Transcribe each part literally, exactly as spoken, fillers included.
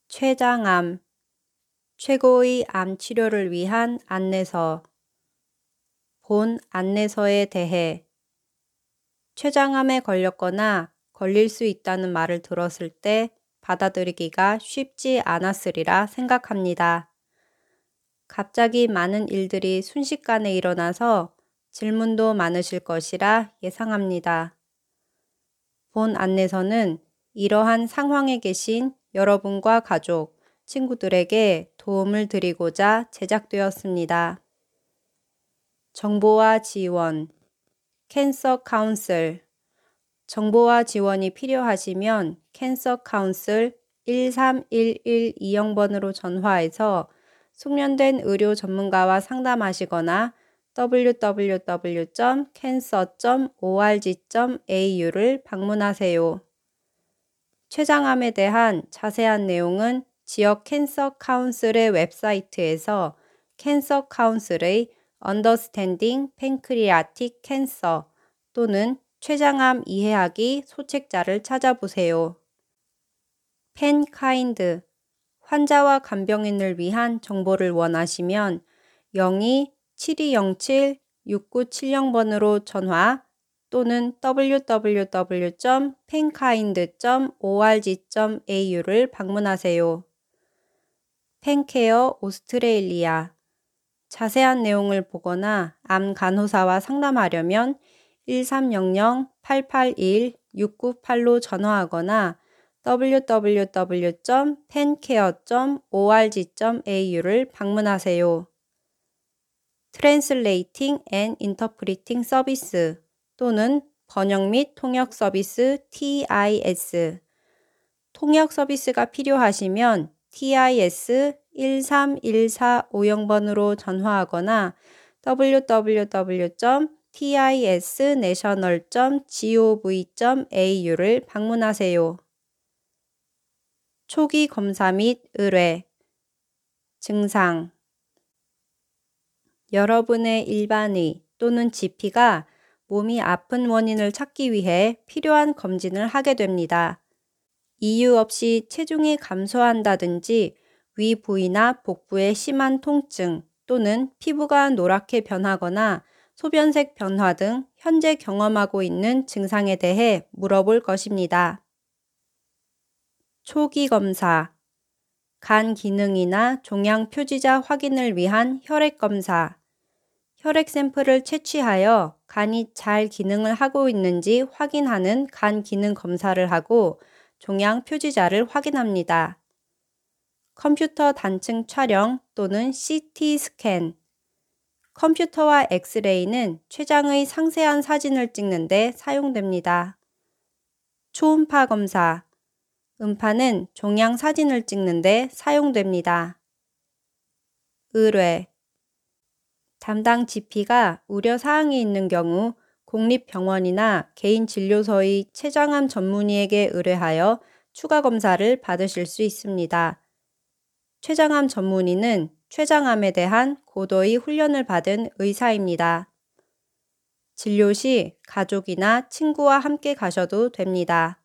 췌장암, 최고의 암 치료를 위한 안내서. 본 안내서에 대해 췌장암에 걸렸거나 걸릴 수 있다는 말을 들었을 때 받아들이기가 쉽지 않았으리라 생각합니다. 갑자기 많은 일들이 순식간에 일어나서 질문도 많으실 것이라 예상합니다. 본 안내서는 이러한 상황에 계신 여러분과 가족, 친구들에게 도움을 드리고자 제작되었습니다. 정보와 지원, 캔서 카운슬. 정보와 지원이 필요하시면 캔서 카운슬 일삼일일 번으로 전화해서 숙련된 의료 전문가와 상담하시거나 더블유 더블유 더블유 점 캔서 점 오알지 점 에이유를 방문하세요. 췌장암에 대한 자세한 내용은 지역 캔서 카운슬의 웹사이트에서 캔서 카운슬의 Understanding Pancreatic Cancer 또는 췌장암 이해하기 소책자를 찾아보세요. 팬카인드, 환자와 간병인을 위한 정보를 원하시면 영이 칠이영칠 육구칠영 번으로 전화 또는 더블유 더블유 더블유 점 팬카인드 점 오알지 점 에이유를 방문하세요. 팬케어 오스트레일리아. 자세한 내용을 보거나 암 간호사와 상담하려면 일삼영영 팔팔일 육구팔로 전화하거나 더블유 더블유 더블유 점 팬케어 점 오알지 점 에이유를 방문하세요. 트랜슬레이팅 앤 인터프리팅 서비스 또는 번역 및 통역 서비스 티아이에스. 통역 서비스가 필요하시면 티아이에스 일삼일사오영 번으로 전화하거나 더블유 더블유 더블유 점 티아이에스내셔널 점 지오브이 점 에이유를 방문하세요. 초기 검사 및 의뢰, 증상. 여러분의 일반의 또는 지피가 몸이 아픈 원인을 찾기 위해 필요한 검진을 하게 됩니다. 이유 없이 체중이 감소한다든지 위 부위나 복부에 심한 통증 또는 피부가 노랗게 변하거나 소변색 변화 등 현재 경험하고 있는 증상에 대해 물어볼 것입니다. 초기 검사, 간 기능이나 종양 표지자 확인을 위한 혈액 검사. 혈액 샘플을 채취하여 간이 잘 기능을 하고 있는지 확인하는 간 기능 검사를 하고 종양 표지자를 확인합니다. 컴퓨터 단층 촬영 또는 씨티 스캔. 컴퓨터와 엑스레이는 췌장의 상세한 사진을 찍는 데 사용됩니다. 초음파 검사. 음파는 종양 사진을 찍는 데 사용됩니다. 의뢰. 담당 지피가 우려사항이 있는 경우 공립병원이나 개인진료소의 췌장암 전문의에게 의뢰하여 추가 검사를 받으실 수 있습니다. 췌장암 전문의는 췌장암에 대한 고도의 훈련을 받은 의사입니다. 진료 시 가족이나 친구와 함께 가셔도 됩니다.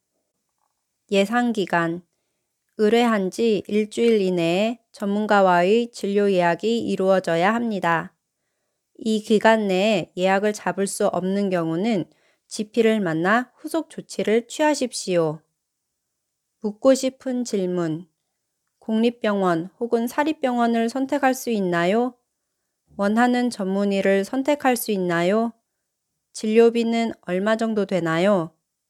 예상기간. 의뢰한 지 일주일 이내에 전문가와의 진료 예약이 이루어져야 합니다. 이 기간 내에 예약을 잡을 수 없는 경우는 지피를 만나 후속 조치를 취하십시오. 묻고 싶은 질문. 공립병원 혹은 사립병원을 선택할 수 있나요? 원하는 전문의를 선택할 수 있나요? 진료비는 얼마 정도 되나요?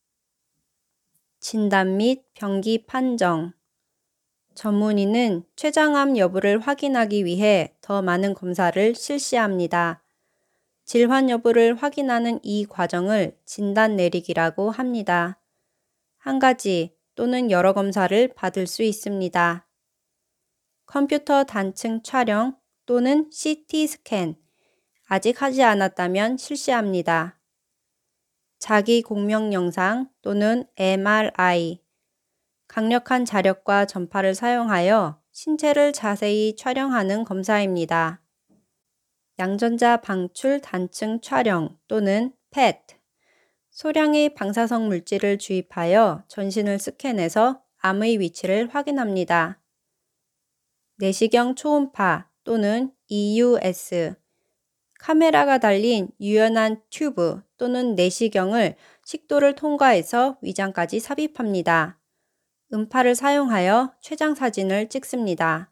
진단 및 병기 판정. 전문의는 췌장암 여부를 확인하기 위해 더 많은 검사를 실시합니다. 질환 여부를 확인하는 이 과정을 진단 내리기라고 합니다. 한 가지 또는 여러 검사를 받을 수 있습니다. 컴퓨터 단층 촬영 또는 씨티 스캔. 아직 하지 않았다면 실시합니다. 자기 공명 영상 또는 엠알아이. 강력한 자력과 전파를 사용하여 신체를 자세히 촬영하는 검사입니다. 양전자 방출 단층 촬영 또는 펫. 소량의 방사성 물질을 주입하여 전신을 스캔해서 암의 위치를 확인합니다. 내시경 초음파 또는 이유에스, 카메라가 달린 유연한 튜브 또는 내시경을 식도를 통과해서 위장까지 삽입합니다. 음파를 사용하여 췌장 사진을 찍습니다.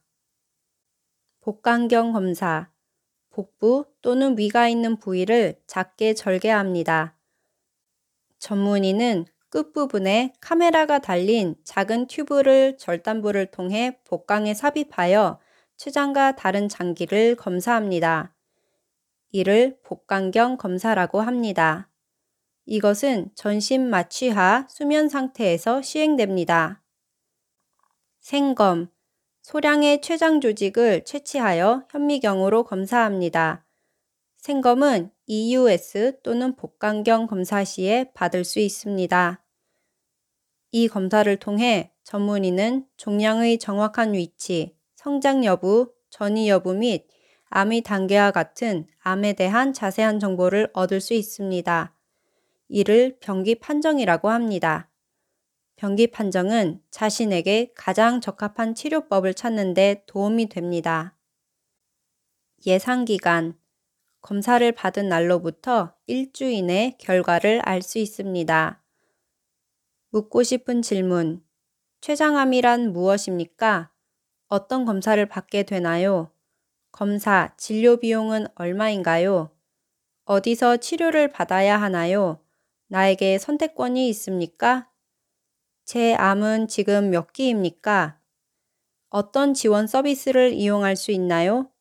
복강경 검사, 복부 또는 위가 있는 부위를 작게 절개합니다. 전문의는 끝부분에 카메라가 달린 작은 튜브를 절단부를 통해 복강에 삽입하여 췌장과 다른 장기를 검사합니다. 이를 복강경 검사라고 합니다. 이것은 전신 마취하 수면 상태에서 시행됩니다. 생검, 소량의 췌장 조직을 채취하여 현미경으로 검사합니다. 생검은 이유에스 또는 복강경 검사 시에 받을 수 있습니다. 이 검사를 통해 전문의는 종양의 정확한 위치, 성장 여부, 전이 여부 및 암의 단계와 같은 암에 대한 자세한 정보를 얻을 수 있습니다. 이를 병기 판정이라고 합니다. 병기 판정은 자신에게 가장 적합한 치료법을 찾는 데 도움이 됩니다. 예상기간, 검사를 받은 날로부터 일주 이내 결과를 알 수 있습니다. 묻고 싶은 질문, 췌장암이란 무엇입니까? 어떤 검사를 받게 되나요? 검사, 진료 비용은 얼마인가요? 어디서 치료를 받아야 하나요? 나에게 선택권이 있습니까? 제 암은 지금 몇 기입니까? 어떤 지원 서비스를 이용할 수 있나요?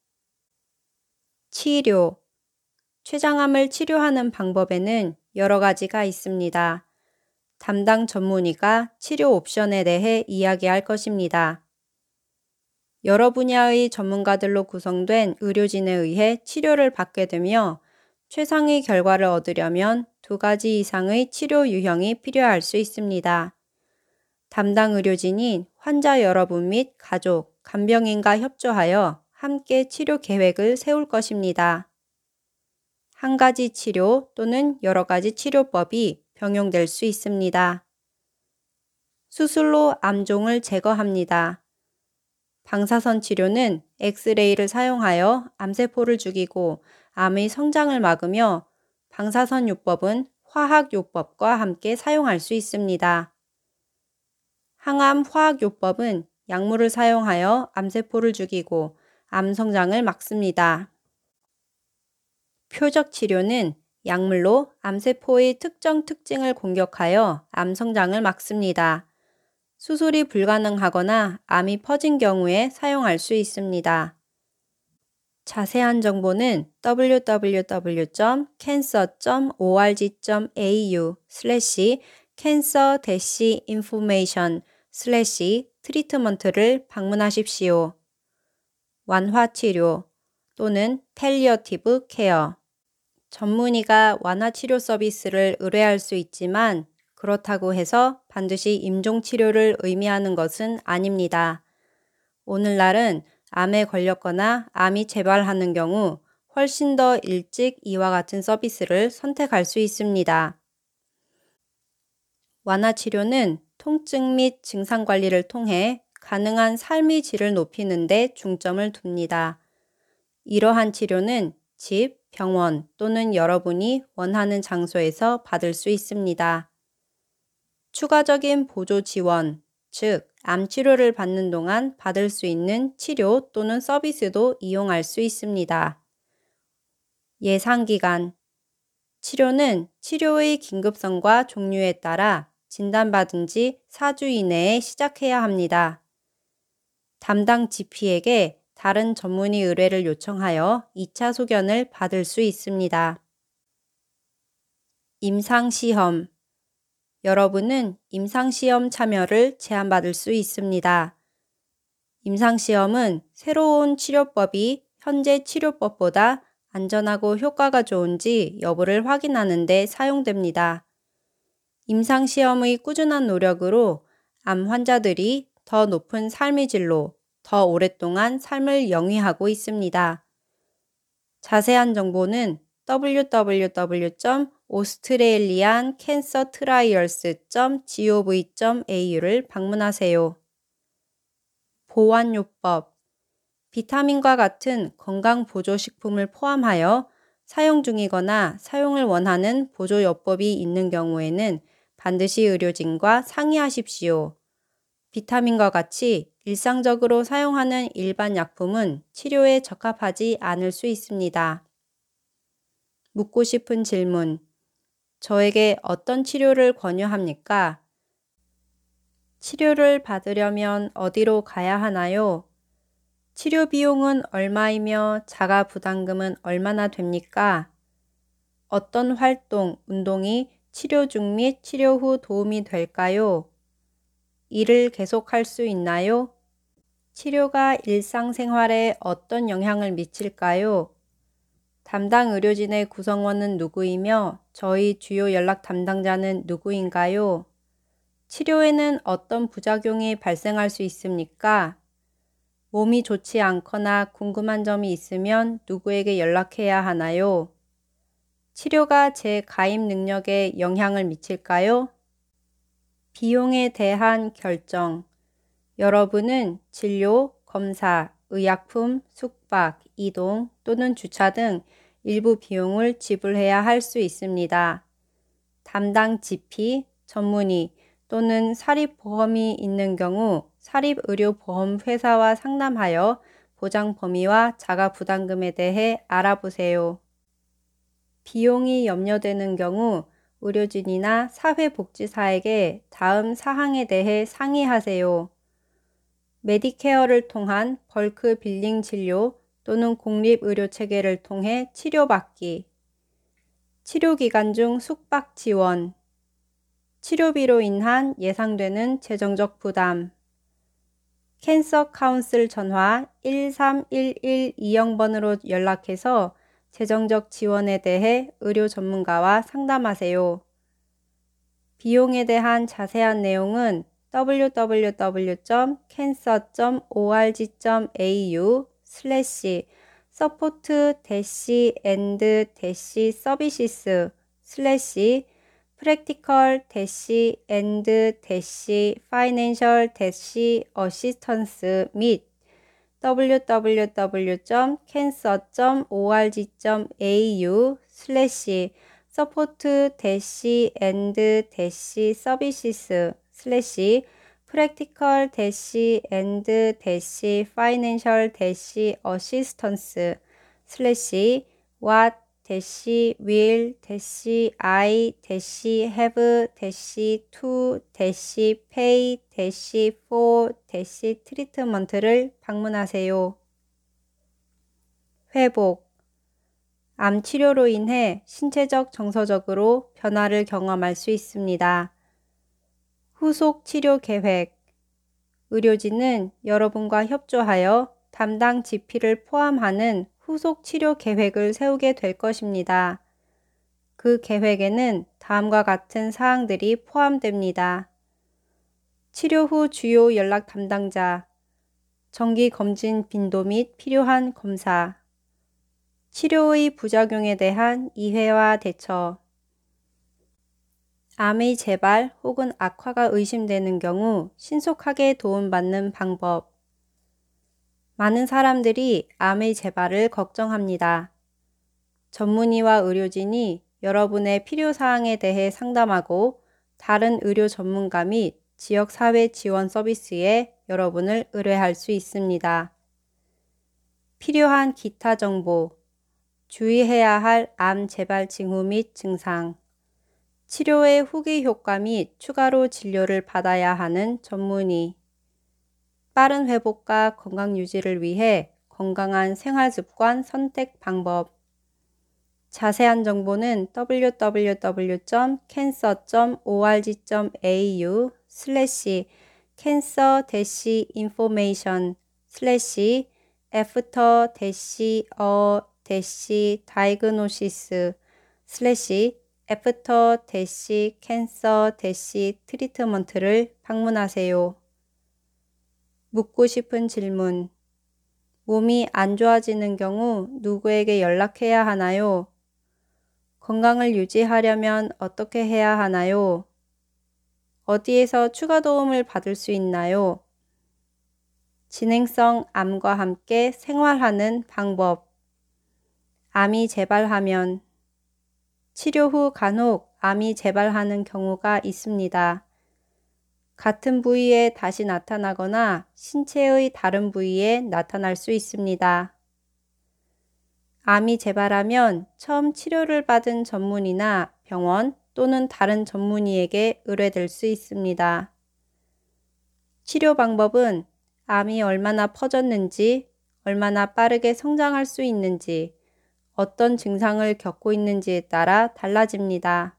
치료, 췌장암을 치료하는 방법에는 여러 가지가 있습니다. 담당 전문의가 치료 옵션에 대해 이야기할 것입니다. 여러 분야의 전문가들로 구성된 의료진에 의해 치료를 받게 되며 최상의 결과를 얻으려면 두 가지 이상의 치료 유형이 필요할 수 있습니다. 담당 의료진이 환자 여러분 및 가족, 간병인과 협조하여 함께 치료 계획을 세울 것입니다. 한 가지 치료 또는 여러 가지 치료법이 병용될 수 있습니다. 수술로 암종을 제거합니다. 방사선 치료는 엑스레이를 사용하여 암세포를 죽이고 암의 성장을 막으며 방사선 요법은 화학 요법과 함께 사용할 수 있습니다. 항암 화학 요법은 약물을 사용하여 암세포를 죽이고 암 성장을 막습니다. 표적 치료는 약물로 암세포의 특정 특징을 공격하여 암 성장을 막습니다. 수술이 불가능하거나 암이 퍼진 경우에 사용할 수 있습니다. 자세한 정보는 더블유 더블유 더블유 점 캔서 점 오알지 점 에이유 슬래시 캔서 대시 인포메이션 슬래시 트리트먼트를 방문하십시오. 완화치료 또는 텔리어티브 케어, 전문의가 완화치료 서비스를 의뢰할 수 있지만 그렇다고 해서 반드시 임종치료를 의미하는 것은 아닙니다. 오늘날은 암에 걸렸거나 암이 재발하는 경우 훨씬 더 일찍 이와 같은 서비스를 선택할 수 있습니다. 완화치료는 통증 및 증상 관리를 통해 가능한 삶의 질을 높이는 데 중점을 둡니다. 이러한 치료는 집, 병원 또는 여러분이 원하는 장소에서 받을 수 있습니다. 추가적인 보조 지원, 즉 암치료를 받는 동안 받을 수 있는 치료 또는 서비스도 이용할 수 있습니다. 예상기간, 치료는 치료의 긴급성과 종류에 따라 진단받은 지 사 주 이내에 시작해야 합니다. 담당 지피에게 다른 전문의 의뢰를 요청하여 이 차 소견을 받을 수 있습니다. 임상시험, 여러분은 임상시험 참여를 제안받을 수 있습니다. 임상시험은 새로운 치료법이 현재 치료법보다 안전하고 효과가 좋은지 여부를 확인하는 데 사용됩니다. 임상시험의 꾸준한 노력으로 암 환자들이 더 높은 삶의 질로 더 오랫동안 삶을 영위하고 있습니다. 자세한 정보는 더블유 더블유 더블유 점 오스트레일리안 캔서 트라이얼스 점 gov 점 au를 방문하세요. 보완요법 비타민과 같은 건강보조식품을 포함하여 사용 중이거나 사용을 원하는 보조요법이 있는 경우에는 반드시 의료진과 상의하십시오. 비타민과 같이 일상적으로 사용하는 일반 약품은 치료에 적합하지 않을 수 있습니다. 묻고 싶은 질문. 저에게 어떤 치료를 권유합니까? 치료를 받으려면 어디로 가야 하나요? 치료 비용은 얼마이며 자가 부담금은 얼마나 됩니까? 어떤 활동, 운동이 치료 중 및 치료 후 도움이 될까요? 일을 계속할 수 있나요? 치료가 일상생활에 어떤 영향을 미칠까요? 담당 의료진의 구성원은 누구이며 저희 주요 연락 담당자는 누구인가요? 치료에는 어떤 부작용이 발생할 수 있습니까? 몸이 좋지 않거나 궁금한 점이 있으면 누구에게 연락해야 하나요? 치료가 제 가입 능력에 영향을 미칠까요? 비용에 대한 결정. 여러분은 진료, 검사, 의약품, 숙박, 이동 또는 주차 등 일부 비용을 지불해야 할 수 있습니다. 담당 지피, 전문의 또는 사립보험이 있는 경우 사립의료보험회사와 상담하여 보장 범위와 자가 부담금에 대해 알아보세요. 비용이 염려되는 경우 의료진이나 사회복지사에게 다음 사항에 대해 상의하세요. 메디케어를 통한 벌크 빌링 진료 또는 공립의료체계를 통해 치료받기, 치료기간 중 숙박 지원, 치료비로 인한 예상되는 재정적 부담, 캔서 카운슬 전화 일삼일일 번으로 연락해서 재정적 지원에 대해 의료 전문가와 상담하세요. 비용에 대한 자세한 내용은 더블유 더블유 더블유 점 캔서 점 오알지 점 에이유 슬래시 서포트 대시 앤드 대시 서비시스 슬래시 프랙티컬 대시 앤드 대시 파이낸셜 대시 어시스턴스 및 더블유 더블유 더블유 점 캔서 점 오알지 점 에이유 슬래시 서포트 대시 앤드 대시 서비시스 슬래시 프랙티컬 대시 앤드 대시 파이낸셜 대시 어시스턴스 슬래시 what 대시 will 대시 I 대시 have 대시 to 대시 pay 대시 for 대시 트리트먼트를 방문하세요. 회복 암 치료로 인해 신체적 정서적으로 변화를 경험할 수 있습니다. 후속 치료 계획 의료진은 여러분과 협조하여 담당 지피를 포함하는 후속 치료 계획을 세우게 될 것입니다. 그 계획에는 다음과 같은 사항들이 포함됩니다. 치료 후 주요 연락 담당자, 정기 검진 빈도 및 필요한 검사, 치료의 부작용에 대한 이해와 대처, 암의 재발 혹은 악화가 의심되는 경우 신속하게 도움받는 방법. 많은 사람들이 암의 재발을 걱정합니다. 전문의와 의료진이 여러분의 필요사항에 대해 상담하고 다른 의료 전문가 및 지역사회 지원 서비스에 여러분을 의뢰할 수 있습니다. 필요한 기타 정보, 주의해야 할 암 재발 징후 및 증상, 치료의 후기 효과 및 추가로 진료를 받아야 하는 전문의, 빠른 회복과 건강 유지를 위해 건강한 생활습관 선택 방법. 자세한 정보는 더블유 더블유 더블유 점 캔서 점 오알지 점 에이유 슬래시 캔서 대시 인포메이션 슬래시 애프터 대시 어 대시 다이그노시스 슬래시 애프터 대시 캔서 대시 트리트먼트를 방문하세요. 묻고 싶은 질문. 몸이 안 좋아지는 경우 누구에게 연락해야 하나요? 건강을 유지하려면 어떻게 해야 하나요? 어디에서 추가 도움을 받을 수 있나요? 진행성 암과 함께 생활하는 방법. 암이 재발하면 치료 후 간혹 암이 재발하는 경우가 있습니다. 같은 부위에 다시 나타나거나 신체의 다른 부위에 나타날 수 있습니다. 암이 재발하면 처음 치료를 받은 전문의나 병원 또는 다른 전문의에게 의뢰될 수 있습니다. 치료 방법은 암이 얼마나 퍼졌는지, 얼마나 빠르게 성장할 수 있는지, 어떤 증상을 겪고 있는지에 따라 달라집니다.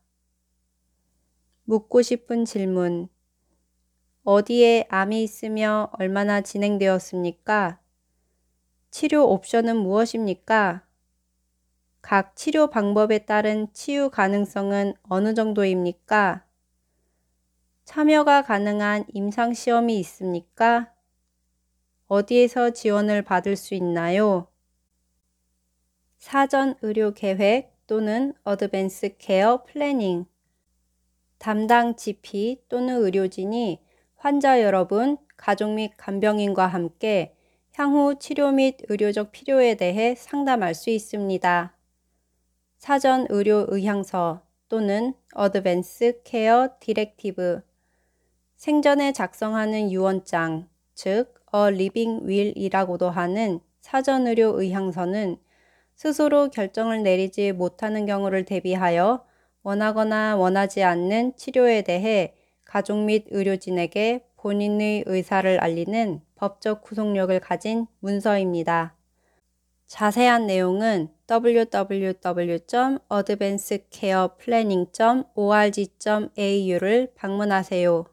묻고 싶은 질문. 어디에 암이 있으며 얼마나 진행되었습니까? 치료 옵션은 무엇입니까? 각 치료 방법에 따른 치유 가능성은 어느 정도입니까? 참여가 가능한 임상시험이 있습니까? 어디에서 지원을 받을 수 있나요? 사전 의료 계획 또는 어드밴스 케어 플래닝. 담당 지피 또는 의료진이 환자 여러분, 가족 및 간병인과 함께 향후 치료 및 의료적 필요에 대해 상담할 수 있습니다. 사전 의료 의향서 또는 어드밴스 케어 디렉티브. 생전에 작성하는 유언장, 즉 A Living Will이라고도 하는 사전 의료 의향서는 스스로 결정을 내리지 못하는 경우를 대비하여 원하거나 원하지 않는 치료에 대해 가족 및 의료진에게 본인의 의사를 알리는 법적 구속력을 가진 문서입니다. 자세한 내용은 더블유 더블유 더블유 점 어드밴스 케어 플래닝 점 오알지 점 에이유를 방문하세요.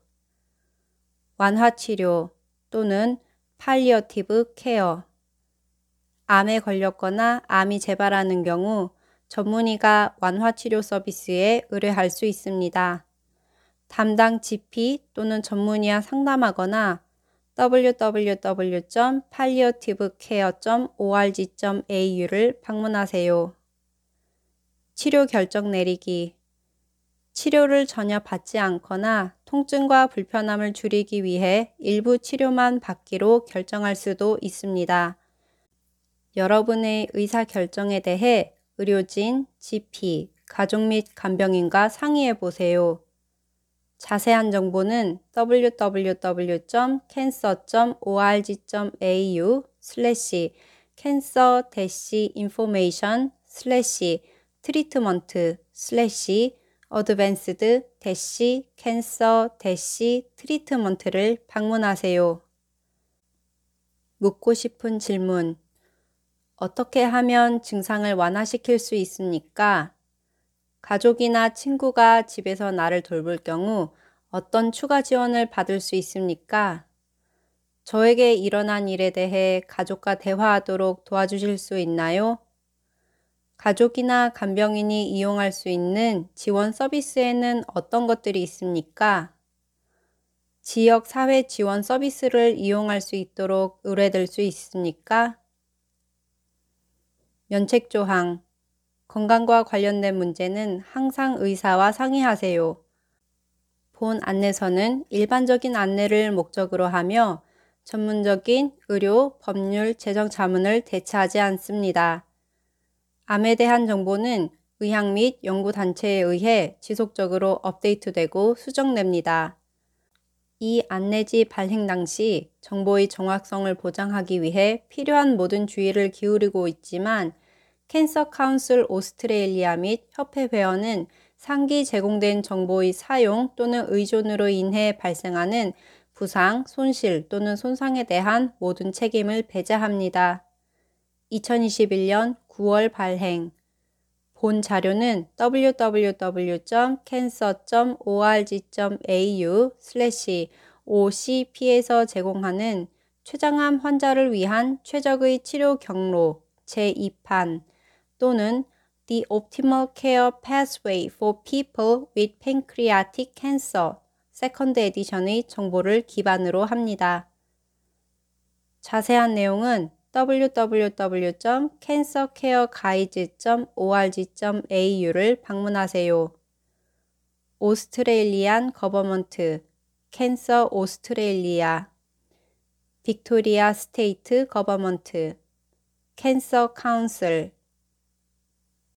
완화치료 또는 팔리어티브 케어. 암에 걸렸거나 암이 재발하는 경우 전문의가 완화치료 서비스에 의뢰할 수 있습니다. 담당 지피 또는 전문의와 상담하거나 더블유 더블유 더블유 점 팔리어티브 케어 점 오알지 점 에이유를 방문하세요. 치료 결정 내리기. 치료를 전혀 받지 않거나 통증과 불편함을 줄이기 위해 일부 치료만 받기로 결정할 수도 있습니다. 여러분의 의사 결정에 대해 의료진, 지피, 가족 및 간병인과 상의해 보세요. 자세한 정보는 더블유 더블유 더블유 점 캔서 점 오알지 점 에이유 슬래시 캔서 대시 인포메이션 슬래시 트리트먼트 슬래시 어드밴스드 대시 캔서 대시 트리트먼트를 방문하세요. 묻고 싶은 질문. 어떻게 하면 증상을 완화시킬 수 있습니까? 가족이나 친구가 집에서 나를 돌볼 경우 어떤 추가 지원을 받을 수 있습니까? 저에게 일어난 일에 대해 가족과 대화하도록 도와주실 수 있나요? 가족이나 간병인이 이용할 수 있는 지원 서비스에는 어떤 것들이 있습니까? 지역 사회 지원 서비스를 이용할 수 있도록 의뢰될 수 있습니까? 면책 조항. 건강과 관련된 문제는 항상 의사와 상의하세요. 본 안내서는 일반적인 안내를 목적으로 하며 전문적인 의료, 법률, 재정 자문을 대체하지 않습니다. 암에 대한 정보는 의학 및 연구단체에 의해 지속적으로 업데이트되고 수정됩니다. 이 안내지 발행 당시 정보의 정확성을 보장하기 위해 필요한 모든 주의를 기울이고 있지만 캔서 카운슬 오스트레일리아 및 협회 회원은 상기 제공된 정보의 사용 또는 의존으로 인해 발생하는 부상, 손실 또는 손상에 대한 모든 책임을 배제합니다. 이천이십일 년 구월 발행. 본 자료는 더블유 더블유 더블유 점 캔서 점 오알지 점 에이유 슬래시 오씨피에서 제공하는 췌장암 환자를 위한 최적의 치료 경로 제이 판 또는 The Optimal Care Pathway for People with Pancreatic Cancer 세컨드 에디션의 정보를 기반으로 합니다. 자세한 내용은 더블유 더블유 더블유 점 캔서케어가이즈 점 오알지 점 에이유를 방문하세요. 오스트레일리안 거버먼트, 캔서 오스트레일리아, 빅토리아 스테이트 거버먼트, 캔서 카운슬,